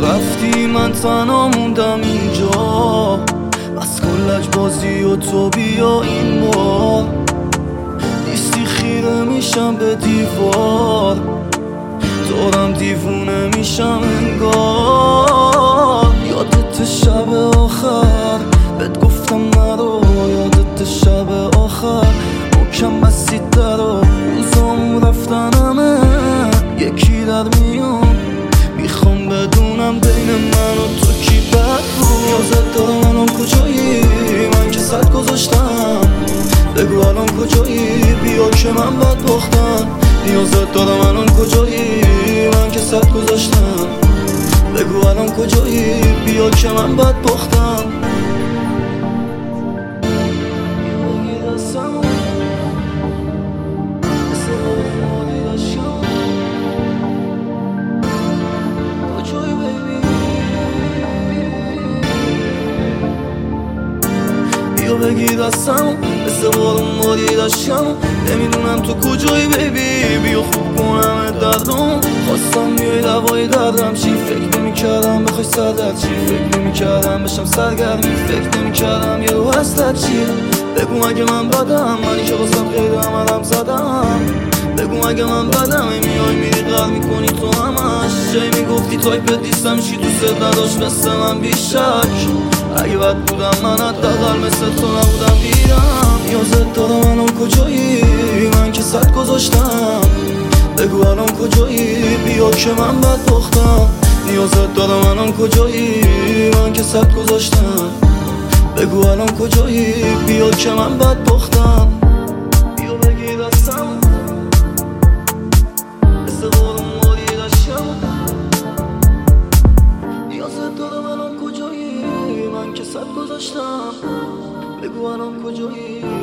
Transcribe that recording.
رفتی من تنها موندم اینجا، بس کن لجبازی و تو بیا این بار. نیستی خیره میشم به دیوار، دارم دیوونه میشم انگار. یادت شب آخر بهت گفتم نرو، یادت شب آخر محکم بستید درو. روزامون رفتن همه یکی در میان، میخوام بدونم بین من و تو کی بد بود. نیازت دارم الان کجایی، من که صد گذاشتم. بگو الان کجایی، بیا که من بد باختم. نیازت دارم الان کجایی، من که صد گذاشتم. بگو الان کجایی، بیا که من بد باختم. بگی دستم مثل بارون باری داشتم. نمیدونم تو کجایی بیبی، بیا خوب کنم دردم. خواستم بیای دوای دردم، چی فکر نمیکردم بخوای سردر، چی فکر نمیکردم بشم سرگرمی، فکر نمیکردم یه رو هستت چیه. بگو اگه من بدم، منی که بازم خیلی عملم زدم. بگو اگه من بدم، میای میری غر میکنی تو همش. جایی میگفتی تایپت نیستم، چی دوست نداشت مثل من بیشک. اگه بد بودم من حداقل مثل تو نبودم دیدم. نیازت دارم الان کجایی، من که صد گذاشتم. بگو الان کجایی، بیا که من بد باختم. نیازت دارم الان کجایی، من که صد گذاشتم. بگو الان کجایی، بیا که من بد باختم. بیا بگی دستم مثل بارون باری داشتم. نیازت دارم الان کجایی، من که صد گذاشتم. بگو الان کجایی.